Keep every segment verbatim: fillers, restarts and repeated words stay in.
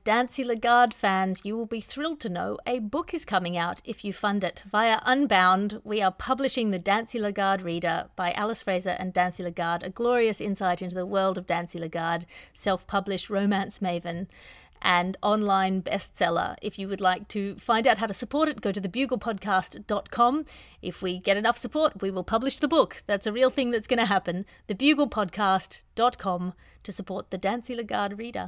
Dancy Lagarde fans, you will be thrilled to know a book is coming out if you fund it. Via Unbound, we are publishing the Dancy Lagarde Reader by Alice Fraser and Dancy Lagarde, a glorious insight into the world of Dancy Lagarde, self-published romance maven and online bestseller. If you would like to find out how to support it, go to the bugle podcast dot com. If we get enough support, we will publish the book. That's a real thing that's going to happen. the bugle podcast dot com to support the Dancy Lagarde Reader.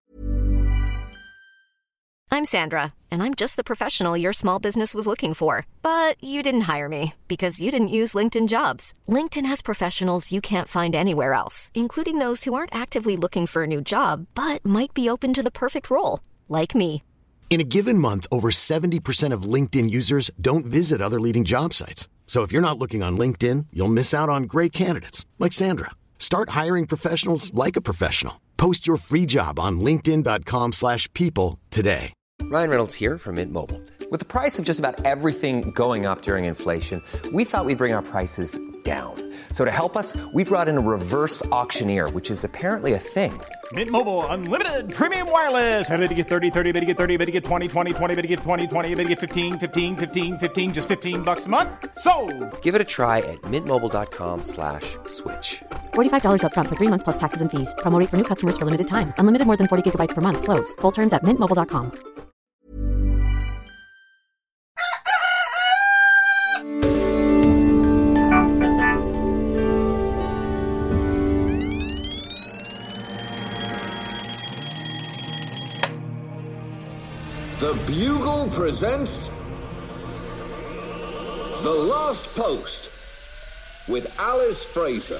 I'm Sandra, and I'm just the professional your small business was looking for. But you didn't hire me because you didn't use LinkedIn Jobs. LinkedIn has professionals you can't find anywhere else, including those who aren't actively looking for a new job, but might be open to the perfect role, like me. In a given month, over seventy percent of LinkedIn users don't visit other leading job sites. So if you're not looking on LinkedIn, you'll miss out on great candidates, like Sandra. Start hiring professionals like a professional. Post your free job on linkedin dot com slash people today. Ryan Reynolds here from Mint Mobile. With the price of just about everything going up during inflation, we thought we'd bring our prices down. So to help us, we brought in a reverse auctioneer, which is apparently a thing. Mint Mobile Unlimited Premium Wireless. How to get thirty, thirty, how to get thirty, how to get twenty, twenty, twenty, how to get twenty, twenty, how to get fifteen, fifteen, fifteen, fifteen, just fifteen bucks a month? Sold! Give it a try at mintmobile.com slash switch. forty-five dollars up front for three months plus taxes and fees. Promo rate for new customers for limited time. Unlimited more than forty gigabytes per month. Slows full terms at mint mobile dot com. Something else. The Bugle presents The Last Post with Alice Fraser.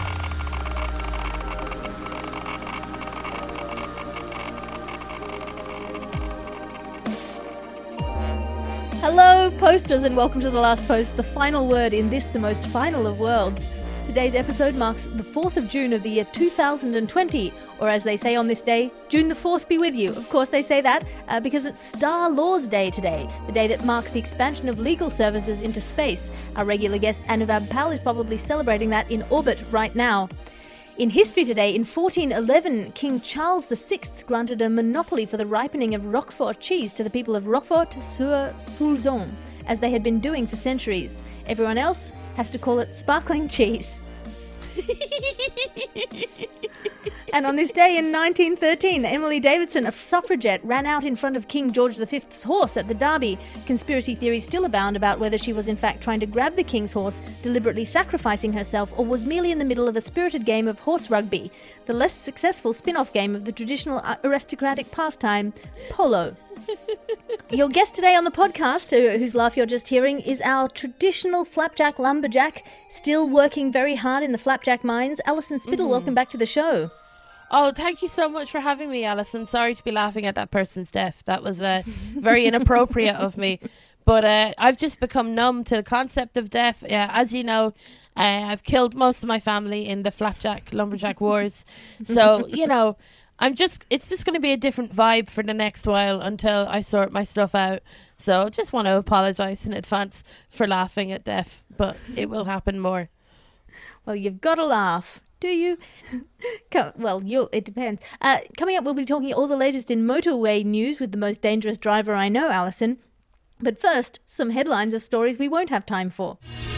Hello, posters, and welcome to The Last Post, the final word in this, the most final of worlds. Today's episode marks the fourth of June of the year two thousand twenty, or as they say on this day, June the fourth be with you. Of course they say that uh, because it's Star Laws Day today, the day that marks the expansion of legal services into space. Our regular guest Anuvab Pal is probably celebrating that in orbit right now. In history today, in fourteen eleven, King Charles the Sixth granted a monopoly for the ripening of Roquefort cheese to the people of Roquefort-sur-Soulzon, as they had been doing for centuries. Everyone else has to call it sparkling cheese. And on this day in nineteen thirteen, Emily Davidson, a suffragette, ran out in front of King George the Fifth's horse at the Derby. Conspiracy theories still abound about whether she was in fact trying to grab the king's horse, deliberately sacrificing herself, or was merely in the middle of a spirited game of horse rugby, the less successful spin-off game of the traditional aristocratic pastime, polo. Your guest today on the podcast, whose laugh you're just hearing, is our traditional flapjack lumberjack, still working very hard in the flapjack mines. Alison Spittle, mm-hmm. Welcome back to the show. Oh, thank you so much for having me, Alice. I'm sorry to be laughing at that person's death. That was uh, very inappropriate of me. But uh, I've just become numb to the concept of death. Yeah, as you know, uh, I've killed most of my family in the flapjack lumberjack wars. So, you know, I'm just it's just going to be a different vibe for the next while until I sort my stuff out. So just want to apologise in advance for laughing at death, but it will happen more. Well, you've got to laugh. Do you? Well, you it depends. Uh, coming up, we'll be talking all the latest in motorway news with the most dangerous driver I know, Alison. But first, some headlines of stories we won't have time for.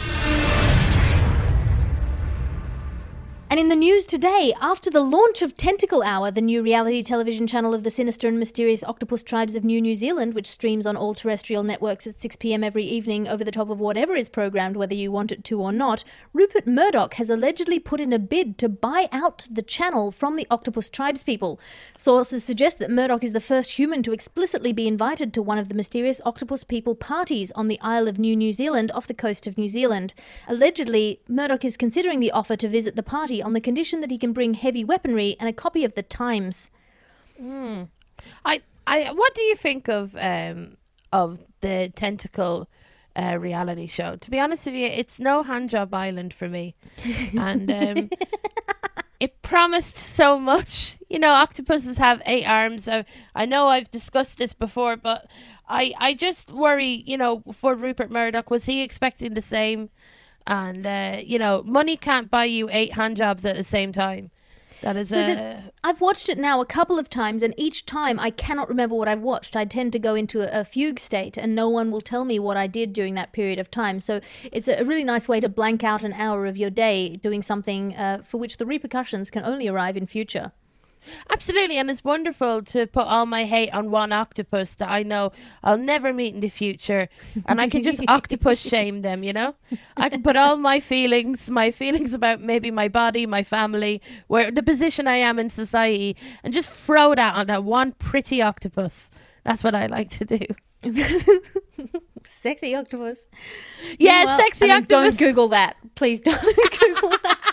And in the news today, after the launch of Tentacle Hour, the new reality television channel of the sinister and mysterious octopus tribes of New New Zealand, which streams on all terrestrial networks at six p.m. every evening over the top of whatever is programmed, whether you want it to or not, Rupert Murdoch has allegedly put in a bid to buy out the channel from the octopus tribespeople. Sources suggest that Murdoch is the first human to explicitly be invited to one of the mysterious octopus people parties on the Isle of New New Zealand off the coast of New Zealand. Allegedly, Murdoch is considering the offer to visit the party on the condition that he can bring heavy weaponry and a copy of the Times. Mm. I, I, what do you think of um of the Tentacle uh, reality show? To be honest with you, it's no handjob island for me, and um, it promised so much. You know, octopuses have eight arms. I, I know I've discussed this before, but I, I just worry. You know, for Rupert Murdoch, was he expecting the same? And, uh, you know, money can't buy you eight hand jobs at the same time. That is so a... the, I've watched it now a couple of times, and each time I cannot remember what I've watched. I tend to go into a, a fugue state, and no one will tell me what I did during that period of time. So it's a really nice way to blank out an hour of your day doing something uh, for which the repercussions can only arrive in future. Absolutely, and it's wonderful to put all my hate on one octopus that I know I'll never meet in the future, and I can just octopus shame them, you know? I can put all my feelings, my feelings about maybe my body, my family, where the position I am in society, and just throw that on that one pretty octopus. That's what I like to do. Sexy octopus. Yeah, well, sexy I mean, octopus. Don't Google that. Please don't Google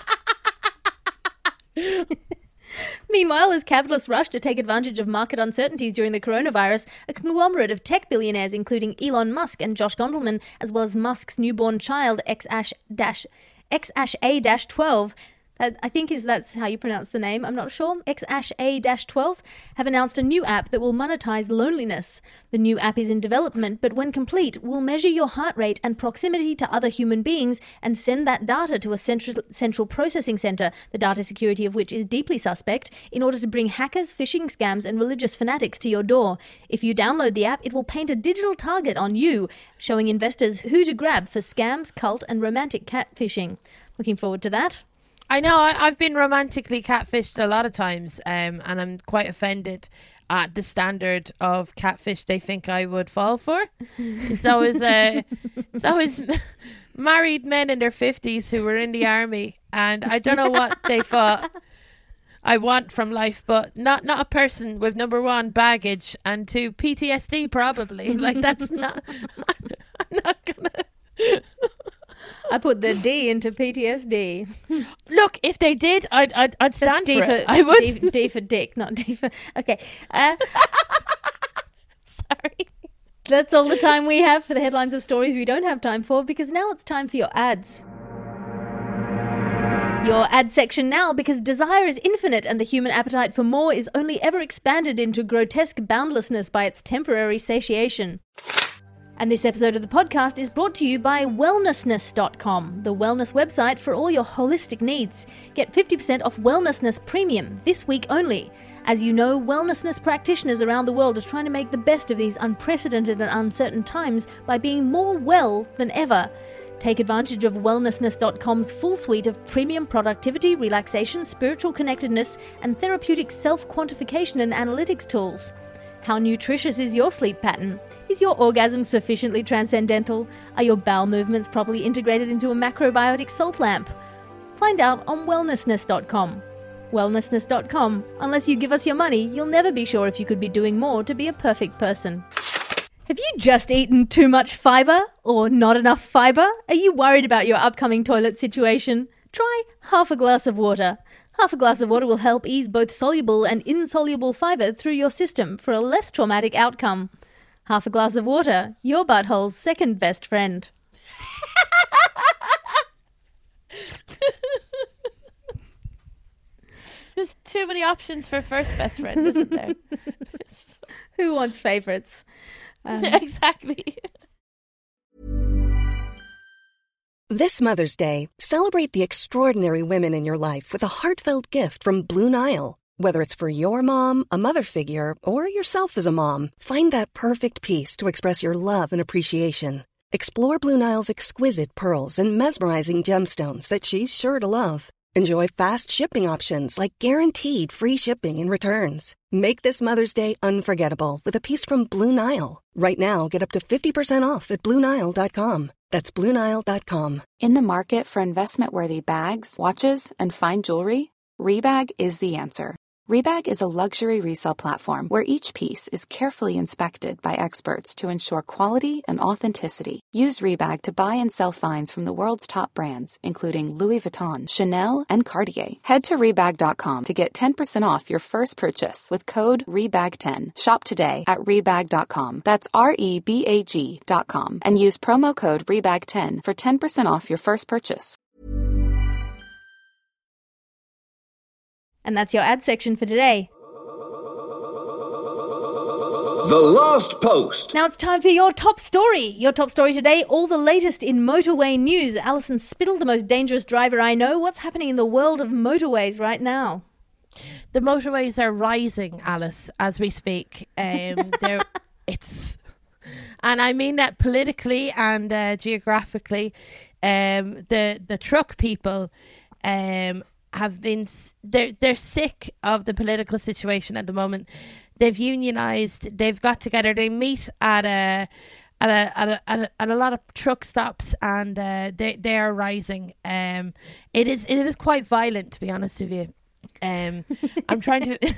that. Meanwhile, as capitalists rush to take advantage of market uncertainties during the coronavirus, a conglomerate of tech billionaires, including Elon Musk and Josh Gondelman, as well as Musk's newborn child, X A twelve, I think is that's how you pronounce the name, I'm not sure, X A twelve, have announced a new app that will monetize loneliness. The new app is in development, but when complete, will measure your heart rate and proximity to other human beings and send that data to a central, central processing center, the data security of which is deeply suspect, in order to bring hackers, phishing scams, and religious fanatics to your door. If you download the app, it will paint a digital target on you, showing investors who to grab for scams, cult, and romantic catfishing. Looking forward to that. I know, I, I've been romantically catfished a lot of times, um, and I'm quite offended at the standard of catfish they think I would fall for. It's always, uh, it's always married men in their fifties who were in the army, and I don't know what they thought I want from life, but not, not a person with, number one, baggage, and two, P T S D probably. Like, that's not, I'm not gonna... I put the D into P T S D. Look, if they did, I'd I'd, I'd stand D for, for it. I would. D, D for dick, not D for... Okay. Uh, Sorry. That's all the time we have for the headlines of stories we don't have time for, because now it's time for your ads. Your ad section now, because desire is infinite and the human appetite for more is only ever expanded into grotesque boundlessness by its temporary satiation. And this episode of the podcast is brought to you by wellnessness dot com, the wellness website for all your holistic needs. Get fifty percent off Wellnessness Premium this week only. As you know, wellnessness practitioners around the world are trying to make the best of these unprecedented and uncertain times by being more well than ever. Take advantage of wellnessness dot com's full suite of premium productivity, relaxation, spiritual connectedness, and therapeutic self-quantification and analytics tools. How nutritious is your sleep pattern? Is your orgasm sufficiently transcendental? Are your bowel movements properly integrated into a macrobiotic salt lamp? Find out on wellnessness dot com. wellnessness dot com. Unless you give us your money, you'll never be sure if you could be doing more to be a perfect person. Have you just eaten too much fibre or not enough fibre? Are you worried about your upcoming toilet situation? Try half a glass of water. Half a glass of water will help ease both soluble and insoluble fibre through your system for a less traumatic outcome. Half a glass of water, your butthole's second best friend. There's too many options for first best friend, isn't there? Who wants favourites? Um, exactly. This Mother's Day, celebrate the extraordinary women in your life with a heartfelt gift from Blue Nile. Whether it's for your mom, a mother figure, or yourself as a mom, find that perfect piece to express your love and appreciation. Explore Blue Nile's exquisite pearls and mesmerizing gemstones that she's sure to love. Enjoy fast shipping options like guaranteed free shipping and returns. Make this Mother's Day unforgettable with a piece from Blue Nile. Right now, get up to fifty percent off at blue nile dot com. That's blue nile dot com. In the market for investment-worthy bags, watches, and fine jewelry, Rebag is the answer. Rebag is a luxury resale platform where each piece is carefully inspected by experts to ensure quality and authenticity. Use Rebag to buy and sell finds from the world's top brands, including Louis Vuitton, Chanel, and Cartier. Head to rebag dot com to get ten percent off your first purchase with code rebag ten. Shop today at rebag dot com. That's R E B A G dot com. And use promo code rebag ten for ten percent off your first purchase. And that's your ad section for today. The Last Post. Now it's time for your top story. Your top story today, all the latest in motorway news. Alison Spittle, the most dangerous driver I know. What's happening in the world of motorways right now? the motorways are rising, Alice, as we speak. Um, they're it's, and I mean that politically and uh, geographically. Um, the the truck people, um, have been they're they're sick of the political situation at the moment. They've unionized. They've got together. They meet at a at a at a, at a, at a lot of truck stops, and uh, they they are rising. Um, it is it is quite violent, to be honest with you. Um, I'm trying to.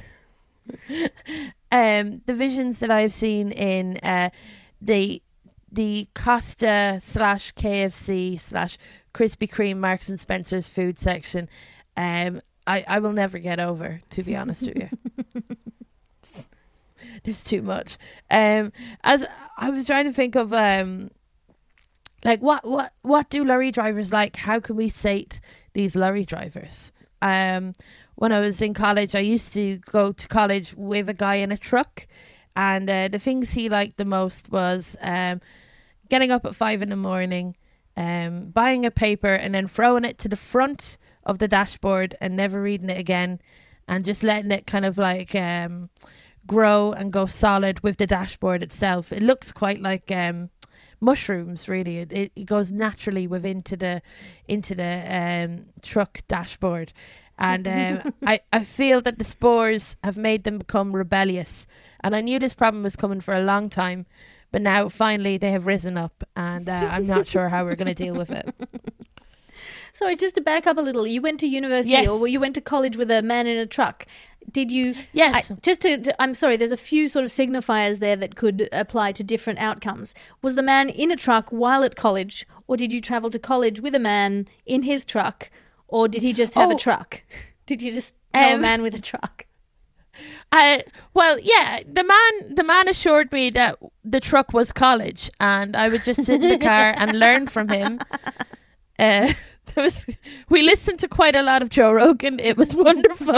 um, the visions that I've seen in uh, the the Costa slash K F C slash Krispy Kreme Marks and Spencer's food section, um, I I will never get over. To be honest with you. There's too much. Um, as I was trying to think of, um, like what, what, what do lorry drivers like? How can we sate these lorry drivers? Um, when I was in college, I used to go to college with a guy in a truck, and uh, the things he liked the most was um, getting up at five in the morning, um, buying a paper, and then throwing it to the front of the dashboard and never reading it again, and just letting it kind of like um. grow and go solid with the dashboard itself. It looks quite like um, mushrooms, really. It, it, it goes naturally within into the into the um, truck dashboard, and um, I I feel that the spores have made them become rebellious. And I knew this problem was coming for a long time, but now finally they have risen up, and uh, I'm not sure how we're going to deal with it. Sorry, just to back up a little, you went to university yes. or you went to college with a man in a truck. Did you? Yes. I, just to, to, I'm sorry, there's a few sort of signifiers there that could apply to different outcomes. Was the man in a truck while at college, or did you travel to college with a man in his truck, or did he just have oh. a truck? Did you just know um, a man with a truck? Uh, well, yeah, the man the man assured me that the truck was college, and I would just sit in the car and learn from him. Uh, there was, we listened to quite a lot of Joe Rogan. It was wonderful.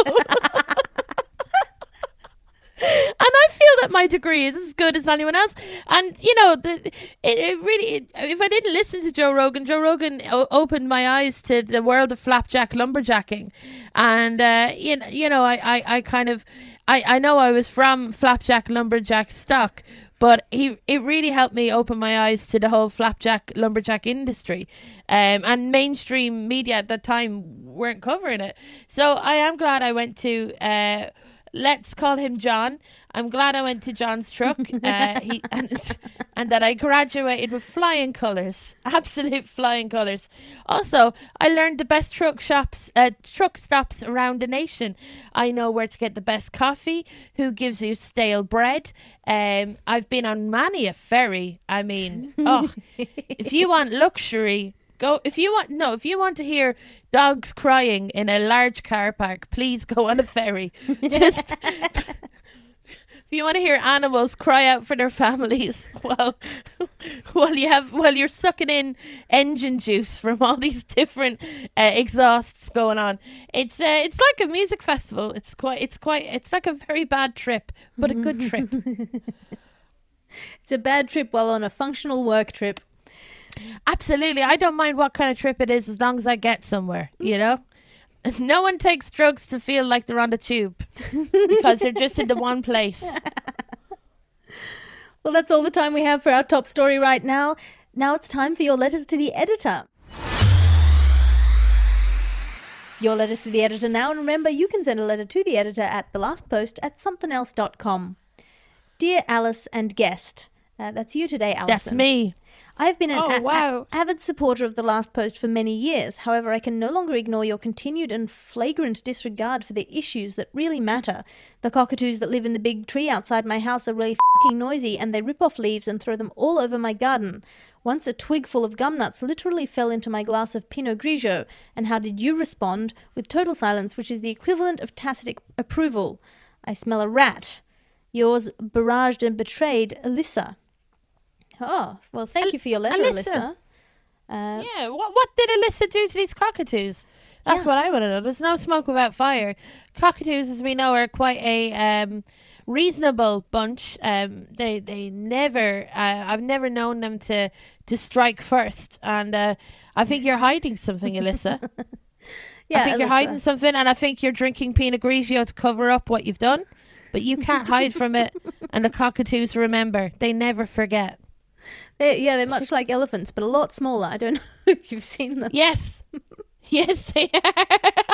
And I feel that my degree is as good as anyone else. And, you know, the, it, it really, it, if I didn't listen to Joe Rogan, Joe Rogan o- opened my eyes to the world of flapjack lumberjacking. And, uh, you know, you know I, I, I kind of, I, I know I was from flapjack lumberjack stock, but he it really helped me open my eyes to the whole flapjack lumberjack industry. Um, and mainstream media at that time weren't covering it. So I am glad I went to... Uh, Let's call him John. I'm glad I went to John's truck uh, he, and, and that I graduated with flying colours. Absolute flying colours. Also, I learned the best truck shops, uh, truck stops around the nation. I know where to get the best coffee, who gives you stale bread. Um, I've been on many a ferry. I mean, oh, if you want luxury... Go if you want no if you want to hear dogs crying in a large car park, please go on a ferry. Just if you want to hear animals cry out for their families while while you have while you're sucking in engine juice from all these different uh, exhausts going on, it's uh, it's like a music festival. It's quite it's quite it's like a very bad trip, but a good trip. It's a bad trip while on a functional work trip. Absolutely. I don't mind what kind of trip it is as long as I get somewhere, you know? No one takes drugs to feel like they're on the tube because they're just in the one place. Well, that's all the time we have for our top story right now. Now it's time for your letters to the editor. Your letters to the editor now. And remember, you can send a letter to the editor at the last post at something else dot com. Dear Alice and guest. Uh, that's you today, Alison. That's me. I've been an oh, a- wow. a- avid supporter of The Last Post for many years. However, I can no longer ignore your continued and flagrant disregard for the issues that really matter. The cockatoos that live in the big tree outside my house are really f***ing noisy, and they rip off leaves and throw them all over my garden. Once a twig full of gum nuts literally fell into my glass of Pinot Grigio. And how did you respond? With total silence, which is the equivalent of tacit approval. I smell a rat. Yours, barraged and betrayed, Alyssa. Oh, well, thank Al- you for your letter, Alyssa. Alyssa. Uh, yeah, what what did Alyssa do to these cockatoos? That's yeah. what I want to know. There's no smoke without fire. Cockatoos, as we know, are quite a um, reasonable bunch. Um, they they never, uh, I've never known them to, to strike first. And uh, I think you're hiding something, Alyssa. Yeah, I think you're that's hiding right. something, and I think you're drinking Pinot Grigio to cover up what you've done, but you can't hide from it. And the cockatoos, remember, they never forget. They're, yeah, they're much like elephants, but a lot smaller. I don't know if you've seen them. Yes. Yes, they are.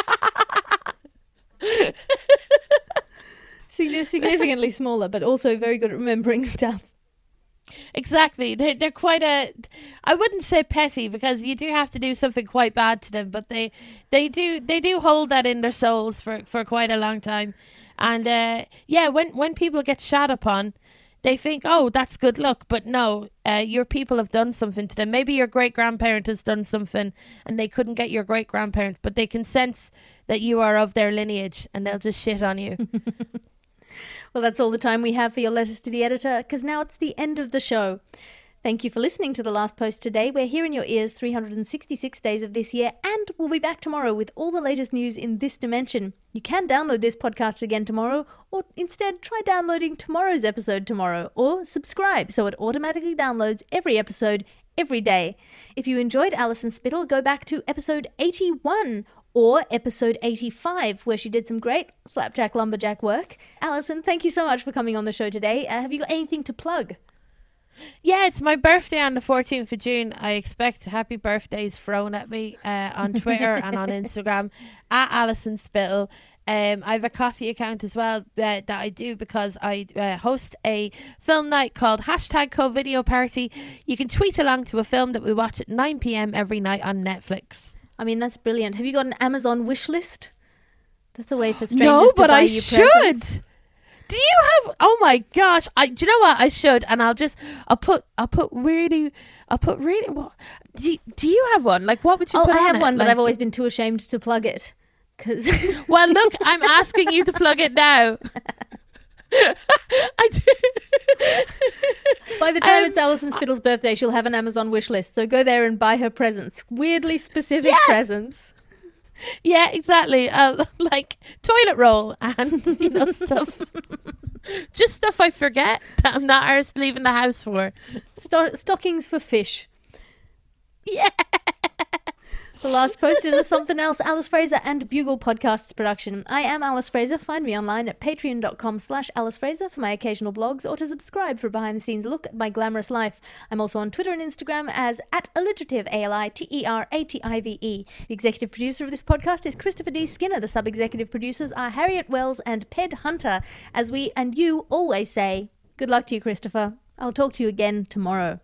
See, they're significantly smaller, but also very good at remembering stuff. Exactly. They're, they're quite a, I wouldn't say petty, because you do have to do something quite bad to them, but they they do they do hold that in their souls for, for quite a long time. And uh, yeah, when, when people get shat upon, they think, oh, that's good luck. But no, uh, your people have done something to them. Maybe your great-grandparent has done something and they couldn't get your great-grandparent, but they can sense that you are of their lineage and they'll just shit on you. Well, that's all the time we have for your letters to the editor, because now it's the end of the show. Thank you for listening to The Last Post today. We're here in your ears three hundred sixty-six days of this year, and we'll be back tomorrow with all the latest news in this dimension. You can download this podcast again tomorrow, or instead try downloading tomorrow's episode tomorrow, or subscribe so it automatically downloads every episode every day. If you enjoyed Alison Spittle, go back to episode eighty-one or episode eighty-five, where she did some great slapjack lumberjack work. Alison, thank you so much for coming on the show today. Uh, have you got anything to plug? Yeah, it's my birthday on the fourteenth of June. I expect happy birthdays thrown at me uh, on Twitter and on Instagram at Alison Spittle. Um, I have a coffee account as well uh, that I do because I uh, host a film night called hashtag Co-Video Party. You can tweet along to a film that we watch at nine p.m. every night on Netflix. I mean, that's brilliant. Have you got an Amazon wish list? That's a way for strangers no, to but buy I you should. presents. Do you have? Oh my gosh! I do you know what I should? And I'll just I'll put I'll put really I'll put really. What do you, do you have one? Like, what would you? Oh, put I on have it? one, but Like, I've always been too ashamed to plug it. Cause well, look, I'm asking you to plug it now. I do. By the time Um, it's Alison Spittle's birthday, she'll have an Amazon wish list. So go there and buy her presents. Weirdly specific Yeah. presents. Yeah, exactly. Uh, like toilet roll and you know stuff. Just stuff I forget that I'm not arsed leaving the house for. Sto- stockings for fish. Yeah. The Last Post is a Something Else Alice Fraser and Bugle Podcasts production. I am Alice Fraser. Find me online at patreon.com slash Alice Fraser for my occasional blogs or to subscribe for a behind-the-scenes look at my glamorous life. I'm also on Twitter and Instagram as at alliterative, A L I T E R A T I V E. The executive producer of this podcast is Christopher D. Skinner. The sub-executive producers are Harriet Wells and Ped Hunter. As we and you always say, good luck to you, Christopher. I'll talk to you again tomorrow.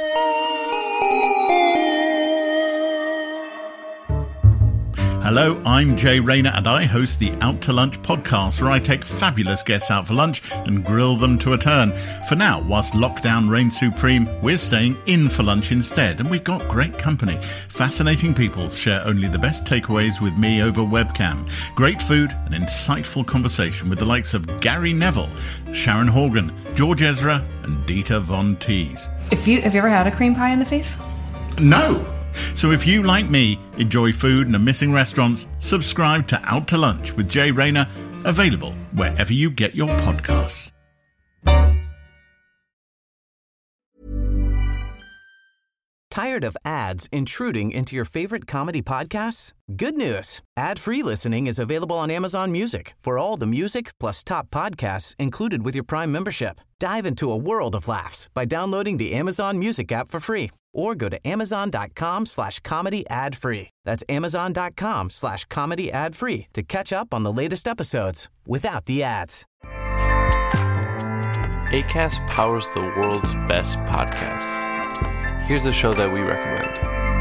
Hello, I'm Jay Rayner and I host the Out to Lunch podcast, where I take fabulous guests out for lunch and grill them to a turn. For now, whilst lockdown reigns supreme, we're staying in for lunch instead, and we've got great company. Fascinating people share only the best takeaways with me over webcam. Great food and insightful conversation with the likes of Gary Neville, Sharon Horgan, George Ezra and Dieter Von Teese. If you, have you ever had a cream pie in the face? No! So if you, like me, enjoy food and are missing restaurants, subscribe to Out to Lunch with Jay Rayner, available wherever you get your podcasts. Tired of ads intruding into your favorite comedy podcasts? Good news. Ad-free listening is available on Amazon Music for all the music plus top podcasts included with your Prime membership. Dive into a world of laughs by downloading the Amazon Music app for free or go to amazon.com slash comedy ad free. That's amazon.com slash comedy ad free to catch up on the latest episodes without the ads. Acast powers the world's best podcasts. Here's a show that we recommend.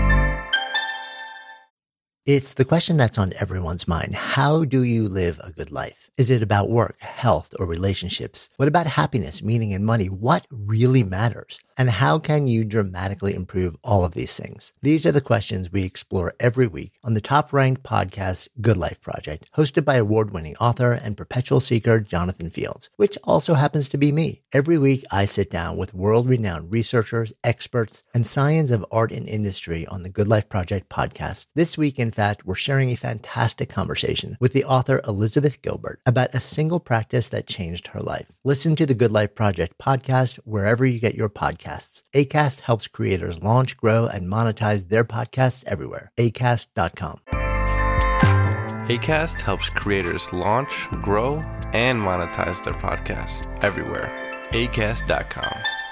It's the question that's on everyone's mind. How do you live a good life? Is it about work, health, or relationships? What about happiness, meaning, and money? What really matters? And how can you dramatically improve all of these things? These are the questions we explore every week on the top-ranked podcast, Good Life Project, hosted by award-winning author and perpetual seeker Jonathan Fields, which also happens to be me. Every week, I sit down with world-renowned researchers, experts, and scions of art and industry on the Good Life Project podcast. This week, in fact, we're sharing a fantastic conversation with the author Elizabeth Gilbert about a single practice that changed her life. Listen to the Good Life Project podcast wherever you get your podcasts. Acast helps creators launch, grow, and monetize their podcasts everywhere. acast dot com. Acast helps creators launch, grow, and monetize their podcasts everywhere. acast dot com.